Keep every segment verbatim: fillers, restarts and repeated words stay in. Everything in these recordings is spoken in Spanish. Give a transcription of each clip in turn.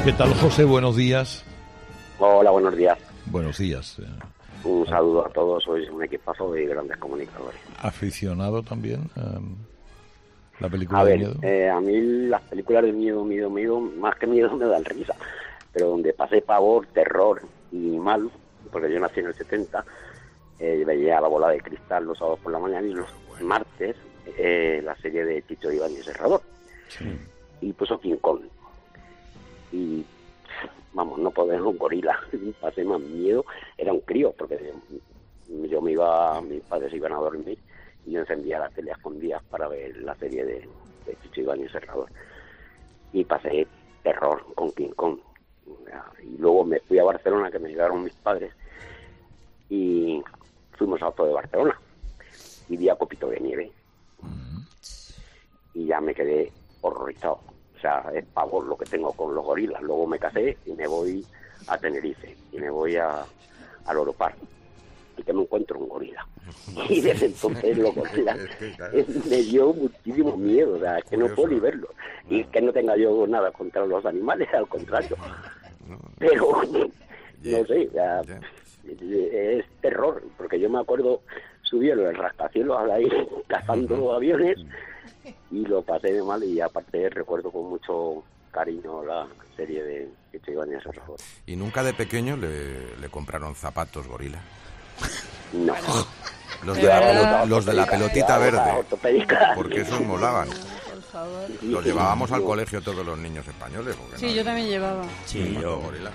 ¿Qué tal, José? Buenos días. Hola, buenos días. Buenos días. Un saludo a todos, sois un equipazo de grandes comunicadores. ¿Aficionado también a la película a de ver, miedo? Eh, a mí las películas de miedo, miedo, miedo, más que miedo me dan risa. Pero donde pasé pavor, terror y mal, porque yo nací en el setenta, eh, veía La Bola de Cristal los sábados por la mañana y los martes eh, la serie de Chicho Ibáñez Serrador. Sí. Y puso King Kong. Y vamos, no podía ver un gorila. Pasé más miedo. Era un crío, porque yo, yo me iba, mis padres iban a dormir y yo encendía la tele a escondidas para ver la serie de, de Chicho Ibáñez Serrador. Y pasé terror con King Kong. Y luego me fui a Barcelona, que me llevaron mis padres, y fuimos al Zoo de Barcelona y vi a Copito de Nieve. Uh-huh. Y ya me quedé horrorizado. O sea, es pavor lo que tengo con los gorilas. Luego me casé y me voy a Tenerife y me voy a al Loro Park y que me encuentro un gorila. Y desde entonces los gorilas me dio muchísimo miedo. O sea, es que no puedo ni verlo. Y que no tenga yo nada contra los animales, al contrario. Pero, no sé, o sea, es terror, porque yo me acuerdo subieron el rascacielos ahí cazando aviones y lo pasé de mal, y aparte recuerdo con mucho cariño la serie de Chicho Ibáñez Serrador. ¿Y nunca de pequeño le, le compraron zapatos gorila? No. Los de, la, los de la pelotita verde, porque esos molaban. Los llevábamos al colegio todos los niños españoles. Sí, no, yo también llevaba. Sí, yo. Gorila.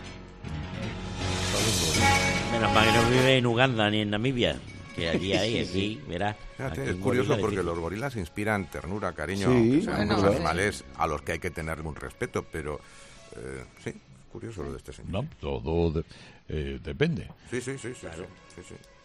Menos mal que no vive en Uganda ni en Namibia, que allí hay, aquí, verás. Fíjate, es curioso porque decir. Los gorilas inspiran ternura, cariño, sí, que sean bueno, unos animales a los que hay que tenerle un respeto, pero eh, sí, curioso lo de este señor. No, todo de, eh, depende. Sí, sí, sí, sí, claro. sí, sí, sí.